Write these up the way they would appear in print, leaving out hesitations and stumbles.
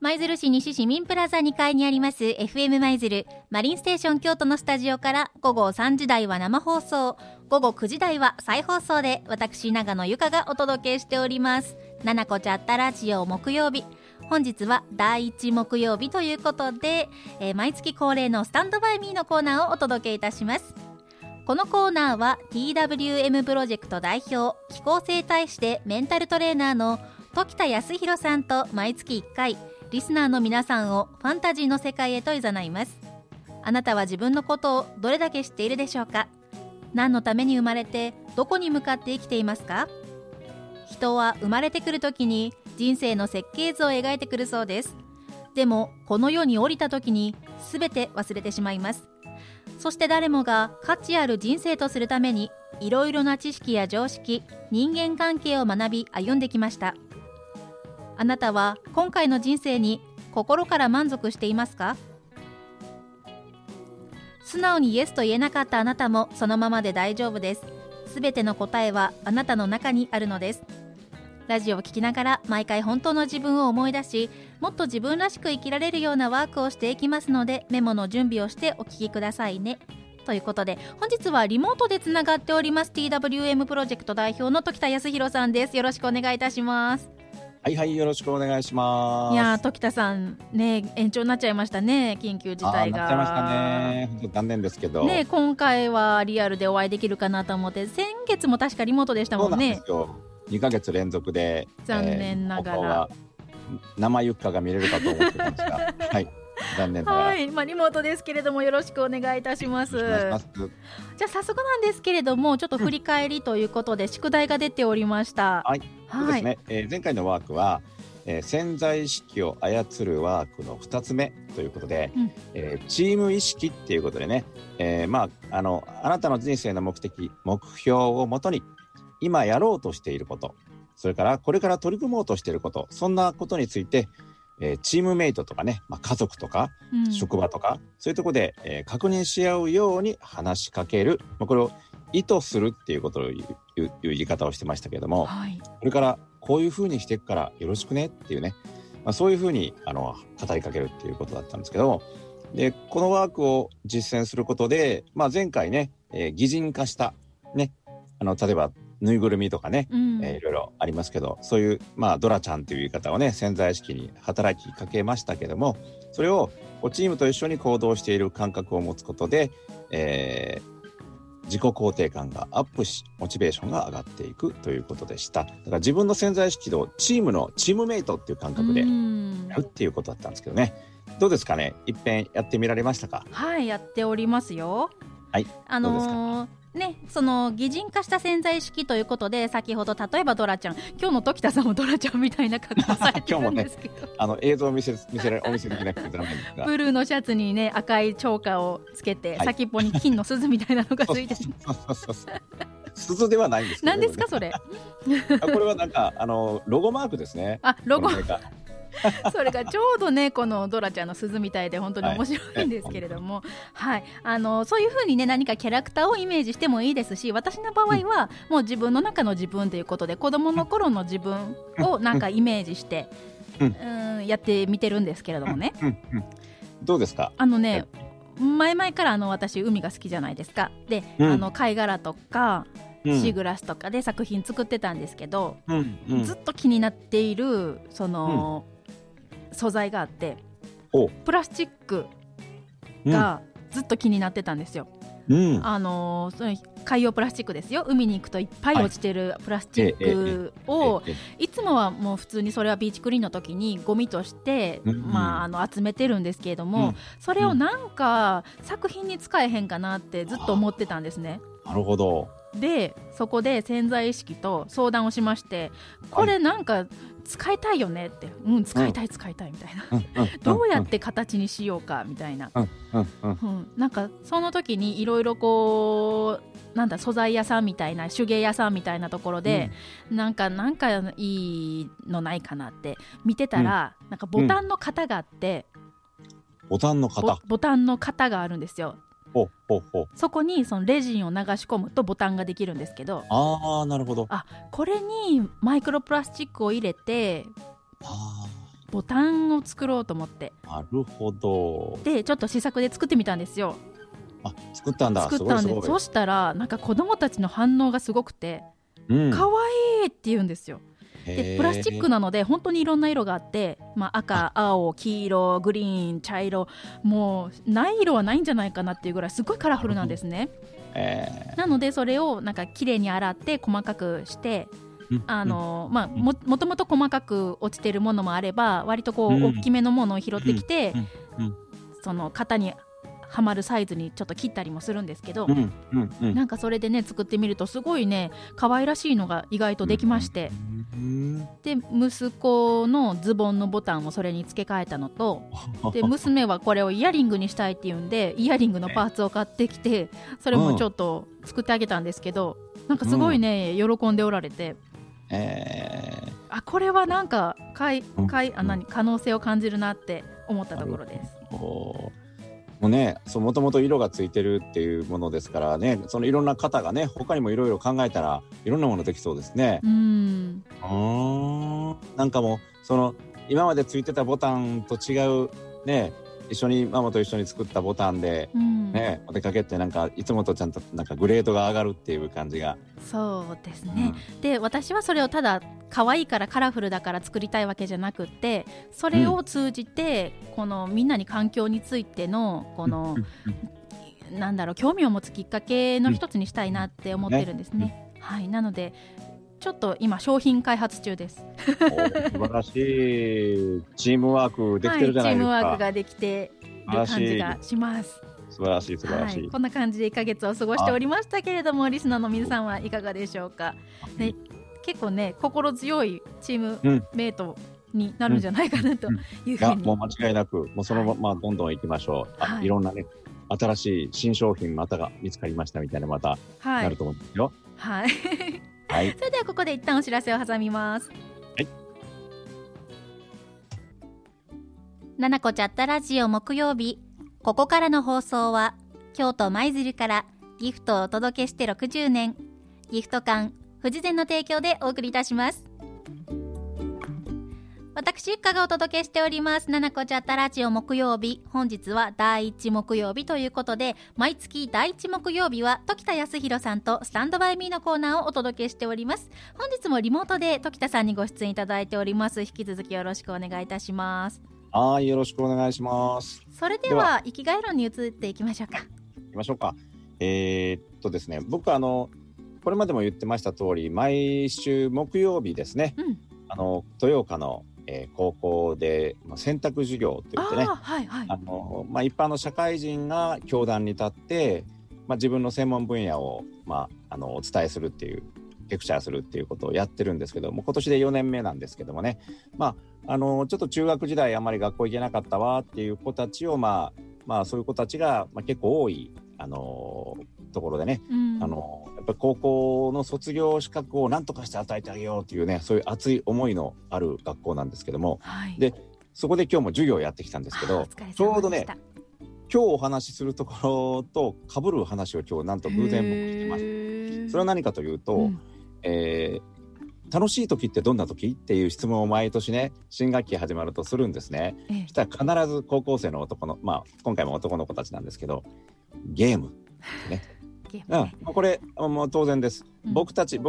舞鶴市西市民プラザ2階にあります FM 舞鶴マリンステーション京都のスタジオから午後3時台は生放送、午後9時台は再放送で私長野由香がお届けしております。ななこちゃったラジオ木曜日、本日は第1木曜日ということで、毎月恒例のスタンドバイミーのコーナーをお届けいたします。このコーナーは TWM プロジェクト代表、気候整体師でメンタルトレーナーの時田康弘さんと毎月1回リスナーの皆さんをファンタジーの世界へと誘います。あなたは自分のことをどれだけ知っているでしょうか。何のために生まれてどこに向かって生きていますか。人は生まれてくるときに人生の設計図を描いてくるそうです。でもこの世に降りたときに全て忘れてしまいます。そして誰もが価値ある人生とするためにいろいろな知識や常識、人間関係を学び歩んできました。あなたは今回の人生に心から満足していますか。素直にイエスと言えなかったあなたもそのままで大丈夫です。すべての答えはあなたの中にあるのです。ラジオを聞きながら毎回本当の自分を思い出し、もっと自分らしく生きられるようなワークをしていきますので、メモの準備をしてお聞きくださいね。ということで本日はリモートでつながっております TWM プロジェクト代表の時田康弘さんです。よろしくお願いいたします。 はいはい、よろしくお願いします。 いや時田さんね、延長になっちゃいましたね、緊急事態が。 なっちゃいましたね。本当残念ですけどね、今回はリアルでお会いできるかなと思って、先月も確かリモートでしたもんね。 そうなんですよ。2ヶ月連続で残念ながら、 生ゆっかが見れるかと思ってたんですがはい残念ながら、 はい、リモートですけれどもよろしくお願いいたします。じゃあ早速なんですけれども、ちょっと振り返りということで、宿題が出ておりました。 はい、そうですね。前回のワークは、潜在意識を操るワークの2つ目ということで、チーム意識っていうことでね、あなたの人生の目的、目標をもとに今やろうとしていること、それからこれから取り組もうとしていること、そんなことについてチームメイトとかね、家族とか、職場とかそういうところで、確認し合うように話しかける、これを意図するっていうことをいう言い方をしてましたけれども、これからこういうふうにしていくからよろしくねっていうね、そういうふうに語りかけるっていうことだったんですけど、でこのワークを実践することで、前回ね、擬人化したね、例えばぬいぐるみとかね、いろいろありますけど、そういう、ドラちゃんという言い方をね、潜在意識に働きかけましたけども、それをチームと一緒に行動している感覚を持つことで、自己肯定感がアップし、モチベーションが上がっていくということでした。だから自分の潜在意識とチームメイトっていう感覚でやるっていうことだったんですけどね。どうですかね、一遍やってみられましたか。 はい、やっておりますよ。 はい、どうですかね、その擬人化した潜在意識ということで、先ほど例えばドラちゃん、今日の時田さんもドラちゃんみたいな格好されてるんですけど今日もね、映像をお見せできなくて残念ですが、 ブルーのシャツにね、赤いチョーカーをつけて、先っぽに金の鈴みたいなのがついてる鈴ではないんですけど、 何ですかそれこれはなんかロゴマークですね。 ロゴそれがちょうどね、このドラちゃんの鈴みたいで本当に面白いんですけれども、そういう風にね、何かキャラクターをイメージしてもいいですし、私の場合はもう自分の中の自分ということで、子供の頃の自分をなんかイメージしてやってみてるんですけれどもね、 どうですか。 前々から私海が好きじゃないですか。で、貝殻とかシーグラスとかで作品作ってたんですけど、ずっと気になっているその、素材があって、プラスチックがずっと気になってたんですよ。海洋プラスチックですよ。海に行くといっぱい落ちてるプラスチックを、いつもはもう普通にそれはビーチクリーンの時にゴミとして、集めてるんですけれども、それをなんか作品に使えへんかなってずっと思ってたんですね。 なるほど。 でそこで潜在意識と相談をしまして、これなんか使いたいよねって、使いたいみたいな、どうやって形にしようかみたいな、なんかその時にいろいろこう、なんだ、素材屋さんみたいな、手芸屋さんみたいなところで、なんかいいのないかなって見てたら、なんかボタンの型があって、 ボタンの型があるんですよ。そこにそのレジンを流し込むとボタンができるんですけど、 なるほど。 これにマイクロプラスチックを入れてボタンを作ろうと思って。 なるほど。 でちょっと試作で作ってみたんですよ。 作ったんだ。 作ったんです。そしたらなんか子供たちの反応がすごくて、かわいいって言うんですよ。でプラスチックなので本当にいろんな色があって、赤、青、黄色、グリーン、茶色、もうない色はないんじゃないかなっていうぐらいすごいカラフルなんですね。なのでそれをなんか綺麗に洗って細かくして、もともと細かく落ちてるものもあれば割とこう大きめのものを拾ってきて、その型にはまるサイズにちょっと切ったりもするんですけど、なんかそれでね作ってみるとすごいね可愛らしいのが意外とできまして、で息子のズボンのボタンをそれに付け替えたのと、で娘はこれをイヤリングにしたいっていうんでイヤリングのパーツを買ってきてそれもちょっと作ってあげたんですけど、なんかすごいね喜んでおられて、これはなんか可能性を感じるなって思ったところです。 もうね、もともと色がついてるっていうものですからね、そのいろんな型がね他にもいろいろ考えたらいろんなものできそうですね。なんかもうその今までついてたボタンと違うね、ママと一緒に作ったボタンで、お出かけってなんかいつもとちゃんとなんかグレードが上がるっていう感じが。 そうですね、で私はそれをただ可愛いからカラフルだから作りたいわけじゃなくって、それを通じて、このみんなに環境についてのこの、なんだろう、興味を持つきっかけの一つにしたいなって思ってるんですね。はい、なのでちょっと今商品開発中です。 素晴らしいチームワークできてるじゃないですか。チームワークができてる感じがします。 素晴らしい素晴らしい、 こんな感じで1ヶ月を過ごしておりましたけれども、リスナーの皆さんはいかがでしょうか。で結構ね心強いチームメイトになるんじゃないかなというふうに、 もう間違いなくもうそのままどんどん行きましょう。いろんなね新しい新商品またが見つかりましたみたいなまたなると思うんですよ。 はいそれではここで一旦お知らせを挟みます。ななこチャットラジオ木曜日、ここからの放送は京都舞鶴からギフトをお届けして60年ギフト館富士膳の提供でお送りいたします。私ゆっかがお届けしておりますななこチャットラジオ木曜日、本日は第1木曜日ということで、毎月第1木曜日は時田康弘さんとスタンドバイミーのコーナーをお届けしております。本日もリモートで時田さんにご出演いただいております。引き続きよろしくお願いいたします。 よろしくお願いします。 それでは生きがい論に移っていきましょうか。 ですね、僕これまでも言ってました通り毎週木曜日ですね、豊岡の高校で選択授業といってね、一般の社会人が教壇に立って、自分の専門分野を、お伝えするっていうレクチャーするっていうことをやってるんですけども、今年で4年目なんですけどもね、ちょっと中学時代あまり学校行けなかったわっていう子たちをそういう子たちが、結構多いところでね、やっぱり高校の卒業資格を何とかして与えてあげようというね、そういう熱い思いのある学校なんですけども、でそこで今日も授業をやってきたんですけど、ちょうどね今日お話しするところと被る話を今日なんと偶然僕してました。それは何かというと、楽しい時ってどんな時っていう質問を毎年ね新学期始まるとするんですね。そしたら必ず高校生の男の今回も男の子たちなんですけど、ゲームねこれもう当然です。僕今年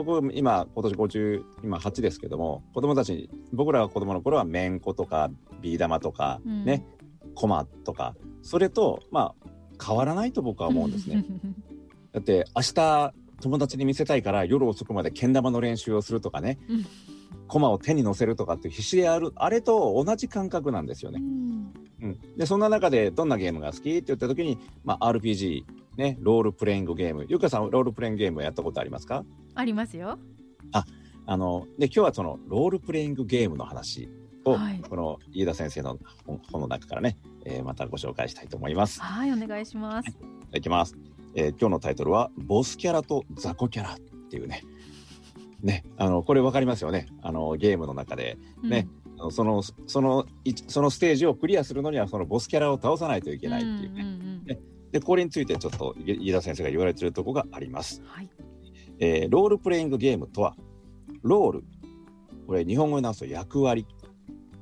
58ですけども、子供たち僕らが子供の頃はめんことかビー玉とかね、コマとかそれと変わらないと僕は思うんですね。だって明日友達に見せたいから夜遅くまでけん玉の練習をするとかね、コマを手に乗せるとかって必死でやるあれと同じ感覚なんですよね。でそんな中でどんなゲームが好きって言った時に、RPGね、ロールプレイングゲーム。ゆかさんロールプレイングゲームやったことありますか？ ありますよ。 で今日はそのロールプレイングゲームの話を、この飯田先生の本の中からね、またご紹介したいと思います。 はい、お願いします。 いきます。今日のタイトルはボスキャラと雑魚キャラっていうね、これ分かりますよね。ゲームの中でね、そのステージをクリアするのにはそのボスキャラを倒さないといけないっていうね。でこれについてちょっと飯田先生が言われているところがあります。ロールプレイングゲームとは、ロール、これ日本語に直すと役割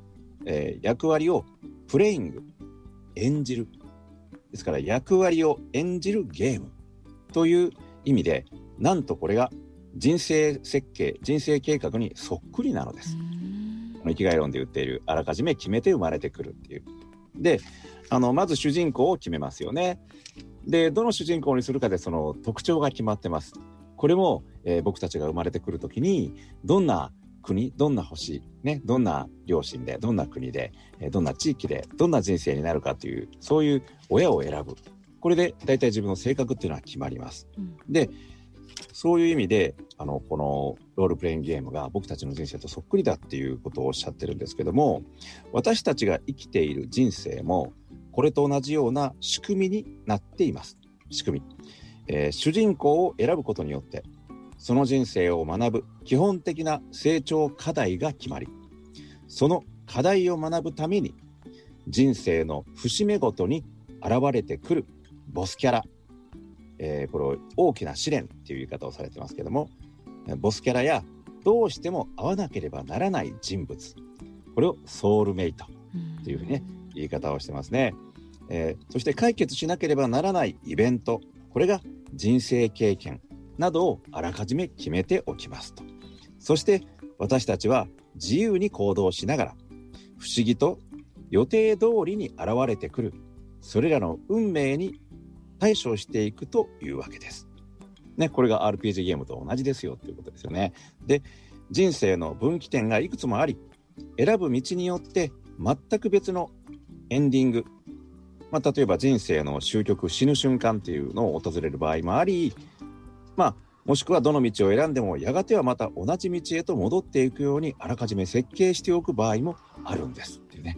役割をプレイング、演じる。ですから役割を演じるゲームという意味で、なんとこれが人生設計、人生計画にそっくりなのです。この生きがい論で言っている、あらかじめ決めて生まれてくるっていう。で、まず主人公を決めますよね。で、どの主人公にするかでその特徴が決まってます。これも、僕たちが生まれてくるときに、どんな国、どんな星、ね、どんな両親で、どんな国で、どんな地域で、どんな人生になるかという、そういう親を選ぶ。これで大体自分の性格っていうのは決まります。で、そういう意味でこのロールプレイングゲームが僕たちの人生とそっくりだっていうことをおっしゃってるんですけども、私たちが生きている人生もこれと同じような仕組みになっています。仕組み、主人公を選ぶことによってその人生を学ぶ基本的な成長課題が決まり、その課題を学ぶために人生の節目ごとに現れてくるボスキャラ、これを大きな試練っていう言い方をされてますけども、ボスキャラやどうしても会わなければならない人物、これをソウルメイトというふうにね、言い方をしてますね。そして解決しなければならないイベント、これが人生経験などをあらかじめ決めておきますと。そして私たちは自由に行動しながら不思議と予定通りに現れてくるそれらの運命に対処していくというわけです、ね、これが RPG ゲームと同じですよということですよね。で、人生の分岐点がいくつもあり、選ぶ道によって全く別のエンディング、例えば人生の終局、死ぬ瞬間っていうのを訪れる場合もあり、もしくはどの道を選んでもやがてはまた同じ道へと戻っていくようにあらかじめ設計しておく場合もあるんですっていうね。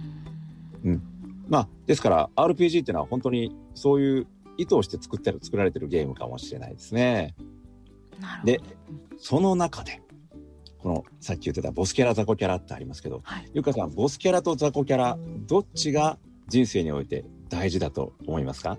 ですから RPG っていうのは本当にそういう意図をして作られてるゲームかもしれないですね。で、その中でこのさっき言ってたボスキャラザコキャラってありますけど、ゆかさん、ボスキャラとザコキャラどっちが人生において大事だと思いますか？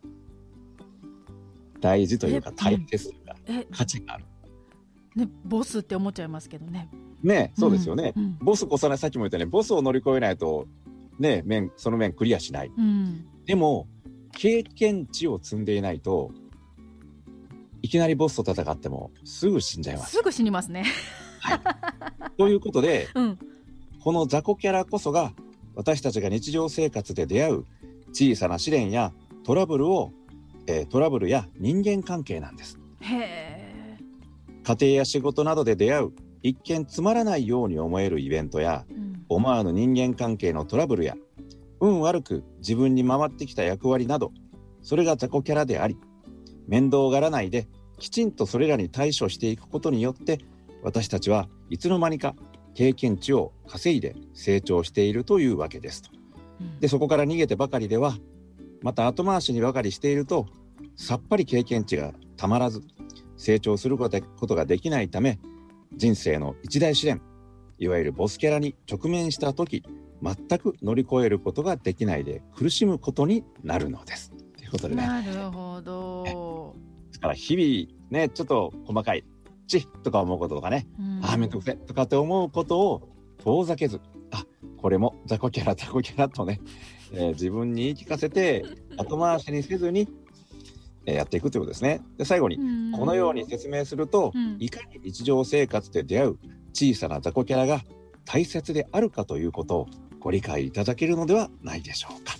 大事というか大切というか価値がある、 ね、ボスって思っちゃいますけどね。 ね、そうですよね、ボスこそね、さっきも言ったね、ボスを乗り越えないとね、その面クリアしない、でも経験値を積んでいないといきなりボスと戦ってもすぐ死んじゃいます。 すぐ死にますね、 ということで、この雑魚キャラこそが私たちが日常生活で出会う小さな試練やトラブルや人間関係なんです。 へー。家庭や仕事などで出会う一見つまらないように思えるイベントや、思わぬ人間関係のトラブルや運悪く自分に回ってきた役割など、それが雑魚キャラであり、面倒がらないできちんとそれらに対処していくことによって私たちはいつの間にか経験値を稼いで成長しているというわけですと。で、そこから逃げてばかりでは、また後回しにばかりしているとさっぱり経験値がたまらず成長することができないため、人生の一大試練、いわゆるボスキャラに直面した時全く乗り越えることができないで苦しむことになるのですということでね。 なるほど。 ですから日々ね、ちょっと細かいとか思うこととかね、めんどくせとかって思うことを遠ざけず、これも雑魚キャラとね、自分に言い聞かせて後回しにせずにやっていくということですね。で、最後にこのように説明すると、いかに日常生活で出会う小さな雑魚キャラが大切であるかということをご理解いただけるのではないでしょうか、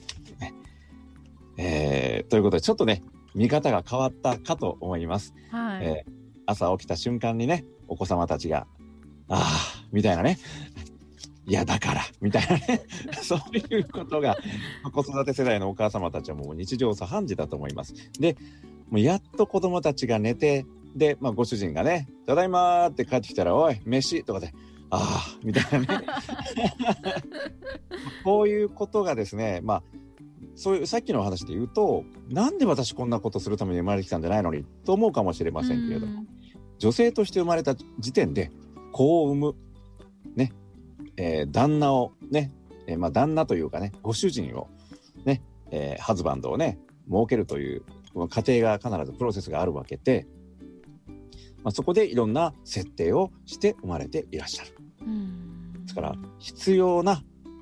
ということでちょっとね見方が変わったかと思います、朝起きた瞬間にね、お子様たちがみたいなね、いやだからみたいなねそういうことが子育て世代のお母様たちはもう日常茶飯事だと思います。で、もうやっと子供たちが寝て、で、ご主人がね、ただいまって帰ってきたら、おい飯とかで、みたいなねこういうことがですね、そういうさっきの話で言うと、なんで私こんなことするために生まれてきたんじゃないのにと思うかもしれませんけれども、女性として生まれた時点で子を産むね、旦那をね、旦那というかね、ご主人をね、ハズバンドをね設けるというこの過程が必ずプロセスがあるわけで、そこでいろんな設定をして生まれていらっしゃる。ですから必要な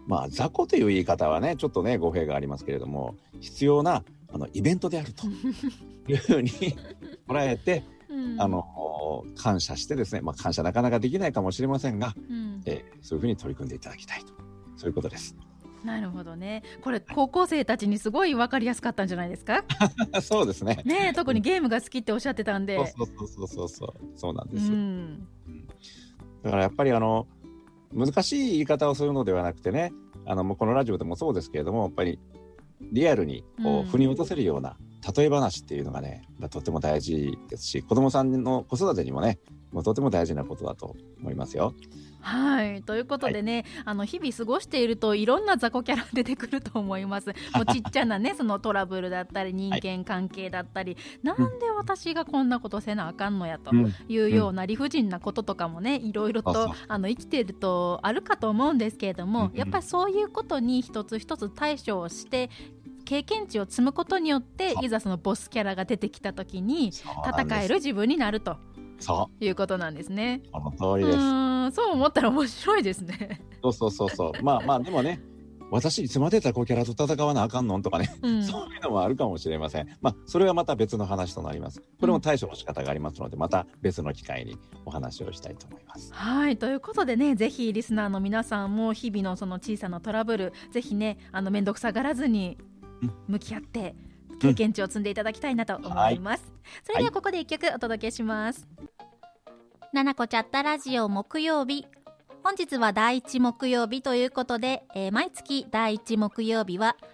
雑魚という言い方はねちょっとね語弊がありますけれども、必要なイベントであるというふうに捉えて、感謝してですね、感謝なかなかできないかもしれませんが、そういうふうに取り組んでいただきたいと、そういうことです。 なるほどね。これ高校生たちにすごい分かりやすかったんじゃないですか？ そうですね。 ね、特にゲームが好きっておっしゃってたんで。 そうなんですよ。だからやっぱり難しい言い方をするのではなくてね、もうこのラジオでもそうですけれども、やっぱりリアルにこう腑に落とせるような例え話っていうのがね、とても大事ですし、子どもさんの子育てにもね、もうとても大事なことだと思いますよ。 はい、ということでね、日々過ごしているといろんな雑魚キャラ出てくると思います。もうちっちゃなねそのトラブルだったり人間関係だったり、なんで私がこんなことせなあかんのやというような理不尽なこととかもね、いろいろと生きているとあるかと思うんですけれども、やっぱりそういうことに一つ一つ対処をして経験値を積むことによって、いざそのボスキャラが出てきた時に戦える自分になるということなんですね。 その通りです。 そう思ったら面白いですね。 そうまあでもね、私いつまで雑魚キャラと戦わなあかんのとかね、そういうのもあるかもしれません。それはまた別の話となります。これも対処の仕方がありますので、また別の機会にお話をしたいと思います。 はい、ということでね、ぜひリスナーの皆さんも日々のその小さなトラブル、ぜひねめんどくさがらずに向き合って経験値を積んでいただきたいなと思います。それではここで一曲お届けします。ななこチャットラジオ木曜日、本日は第1木曜日ということで、毎月第1木曜日は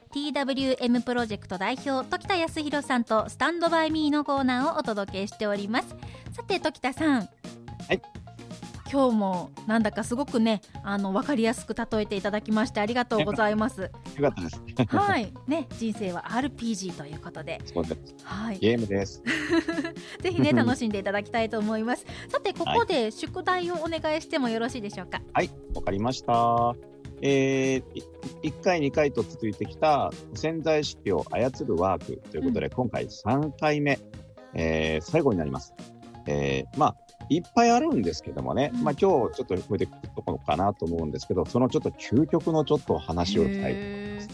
TWM プロジェクト代表時田康弘さんとスタンドバイミーのコーナーをお届けしております。さて時田さん、今日もなんだかすごくね分かりやすく例えていただきましてありがとうございます。よかったです。 はいね、人生は RPG ということで、 そうです、ゲームです。 ぜひね楽しんでいただきたいと思います。さてここで宿題をお願いしてもよろしいでしょうか？ はい、わかりました。1回2回と続いてきた潜在意識を操るワークということで、今回3回目、最後になります。いっぱいあるんですけどもね、今日ちょっとこれでくっとこうかなと思うんですけど、そのちょっと究極のちょっと話をしたいと思います。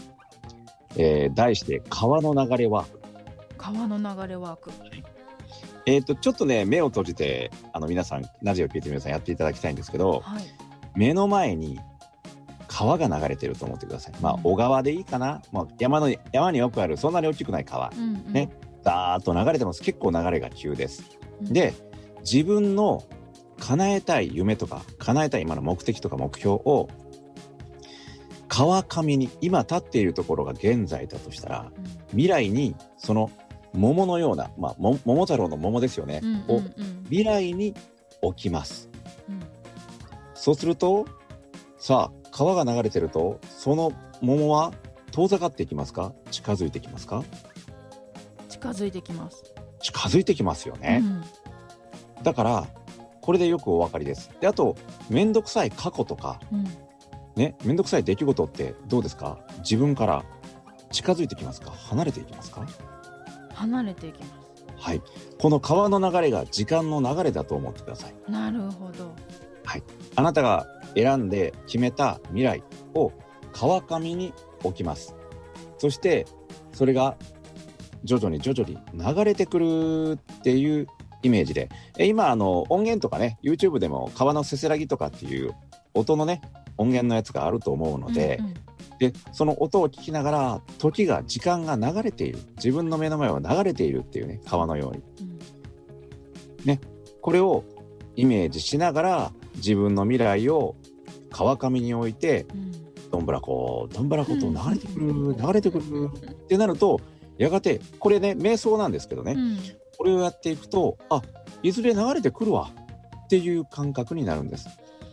題して川の流れワーク。 川の流れワーク。 ちょっとね目を閉じて皆さんラジオを聞いて皆さんやっていただきたいんですけど、目の前に川が流れてると思ってください。小川でいいかな、山によくあるそんなに大きくない川、ね、ダーッと流れてます。結構流れが急です。で自分の叶えたい夢とか叶えたい今の目的とか目標を川上に今立っているところが現在だとしたら、未来にその桃のような、桃太郎の桃ですよね、を未来に置きます。そうするとさあ川が流れてるとその桃は遠ざかっていきますか、近づいてきますか？ 近づいてきます。 近づいてきますよね。だからこれでよくお分かりです。であとめんどくさい過去とか、めんどくさい出来事ってどうですか？自分から近づいてきますか、離れていきますか？ 離れていきます。 はい、この川の流れが時間の流れだと思ってください。 なるほど。 はい、あなたが選んで決めた未来を川上に置きます。そしてそれが徐々に流れてくるっていうイメージで、今音源とかね YouTube でも川のせせらぎとかっていう音のね音源のやつがあると思うので、でその音を聞きながら時間が流れている、自分の目の前を流れているっていうね、川のように、ね、これをイメージしながら自分の未来を川上に置いて、どんぶらこと流れてくるってなると、やがてこれね瞑想なんですけどね、これをやっていくといずれ流れてくるわっていう感覚になるんです。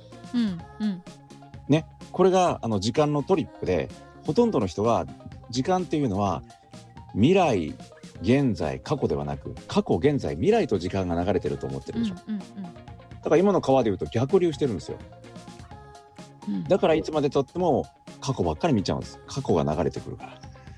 ね、これが時間のトリップで、ほとんどの人は時間っていうのは未来現在過去ではなく、過去現在未来と時間が流れてると思ってるでしょ。だから今の川でいうと逆流してるんですよ。だからいつまでとっても過去ばっかり見ちゃうんです。過去が流れてくるから。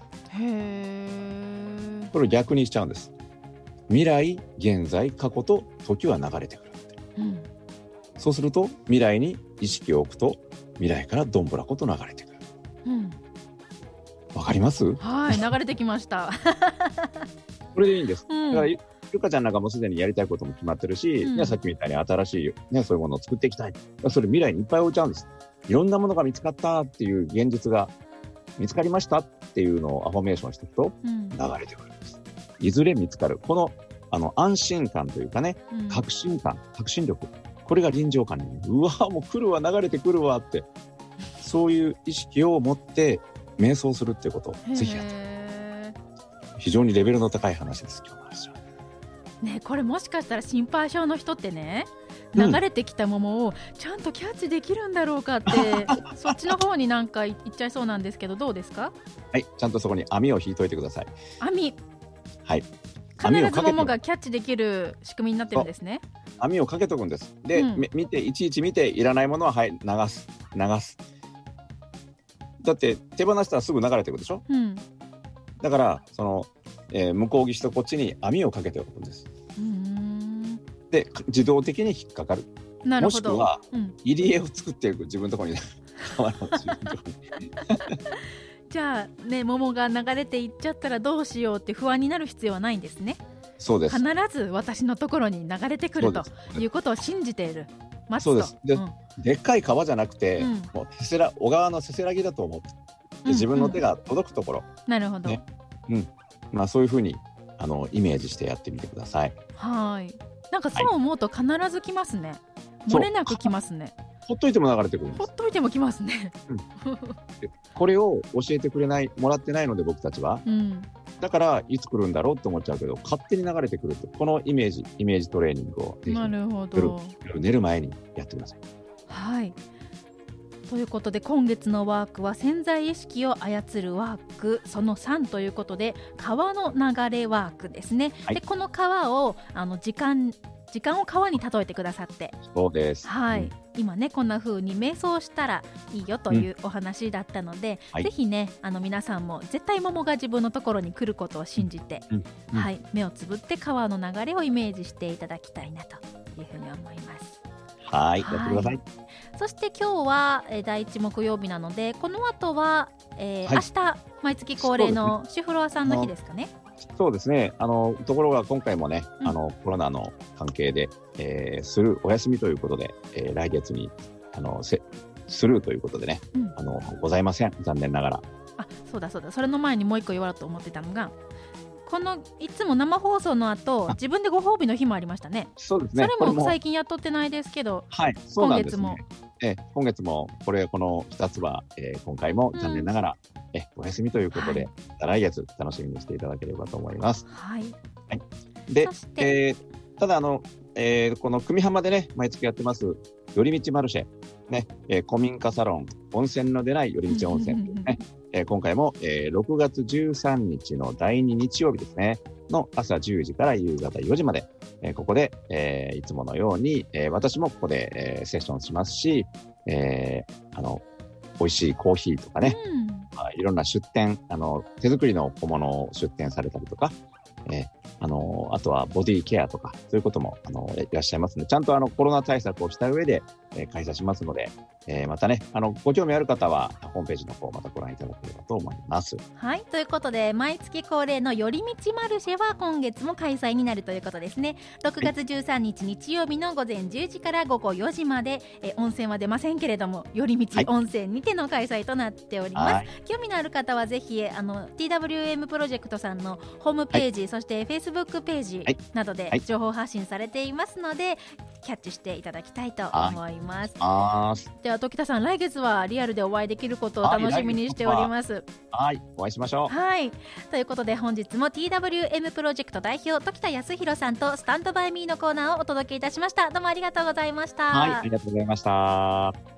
これを逆にしちゃうんです。未来現在過去と時は流れてくる、そうすると未来に意識を置くと未来からどんぶらこと流れてくる。 わかります？ はい、流れてきましたこれでいいんです。 うん、 だからゆかちゃんなんかもすでにやりたいことも決まってるし、 うんね、さっきみたいに新しい、ね、そういうものを作っていきたい。それ未来にいっぱい置いちゃうんです。いろんなものが見つかったっていう現実が見つかりましたっていうのをアファメーションしていくと流れてくるんです。いずれ見つかる。この安心感というかね、確信感、確信力。これが臨場感に、うわもう来るわ、流れてくるわって、そういう意識を持って瞑想するっていうことをぜひやってください。非常にレベルの高い話です、今日の話は。 ね、これもしかしたら心配性の人ってね、流れてきた桃をちゃんとキャッチできるんだろうかってそっちの方になんか行っちゃいそうなんですけど、どうですか？ はい、ちゃんとそこに網を引いといてください。 網、 はい、 必ず桃がキャッチできる仕組みになってるんですね。 網をかけとくんです。で、見ていちいち見ていらないものははい流す。だって手放したらすぐ流れてくるでしょ、だからその、向こう岸とこっちに網をかけておくんです。で自動的に引っかかる。 なるほど。 もしくは、入り江を作っていく、自分のところにじゃあね、桃が流れていっちゃったらどうしようって不安になる必要はないんですね。 そうです。 必ず私のところに流れてくるということを信じている。待つと。 そうです。でっかい川じゃなくて、もう小川のせせらぎだと思って、自分の手が届くところ、 なるほど、 まあ、そういうふうにイメージしてやってみてください。 はい。なんかそう思うと必ず来ますね。漏れなく来ますね。 ほっといても流れてくるんです。 ほっといても来ますね、 これを教えてもらってないので、僕たちは、だからいつ来るんだろうって思っちゃうけど、勝手に流れてくると、このイメージトレーニングをぜひなるほど、 寝る前にやってください。 はい。ということで、今月のワークは潜在意識を操るワークその3ということで、川の流れワークですね、でこの川を時間を川に例えてくださって、 そうです、 はい、今ねこんな風に瞑想したらいいよというお話だったので、ぜひね皆さんも絶対桃が自分のところに来ることを信じて、はい、目をつぶって川の流れをイメージしていただきたいなというふうに思います。 はい、やってください。 そして今日は、第1木曜日なので、この後は、明日毎月恒例のシュフロアさんの日ですかね。 そうですね。ところが今回もね、コロナの関係で、お休みということで、来月にスルーということでね、ございません、残念ながら。 そうだ、それの前にもう一個言われと思ってたのが、いつも生放送の後自分でご褒美の日もありましたね。 そうですね。 それも最近やっとってないですけど、 はい、そうなんですね。今月もこの2つは、今回も残念ながら、お休みということで、来月楽しみにしていただければと思います。 はい。 で、ただこの久美浜でね、毎月やってます寄り道マルシェ、ね、古民家サロン、温泉の出ない寄り道温泉ね、今回も、6月13日の第2日曜日ですねの朝10時から夕方4時まで、ここで、いつものように、私もここで、セッションしますし、美味しいコーヒーとかね、いろんな出店、手作りの小物を出店されたりとか、あとはボディケアとか、そういうこともいらっしゃいますので、ちゃんとコロナ対策をした上で、開催しますので、またね、ご興味ある方はホームページの方またご覧いただければと思います。 はい、ということで毎月恒例の寄り道マルシェは今月も開催になるということですね。6月13日日曜日の午前10時から午後4時まで、温泉は出ませんけれども寄り道温泉にての開催となっております。興味のある方はぜひTWM プロジェクトさんのホームページ、そして Facebook ページなどで情報発信されていますので、キャッチしていただきたいと思います。では時田さん、来月はリアルでお会いできることを楽しみにしております。 はい、お会いしましょう。 はい、ということで本日も TWM プロジェクト代表時田康弘さんとスタンドバイミーのコーナーをお届けいたしました。どうもありがとうございました。 はい、ありがとうございました。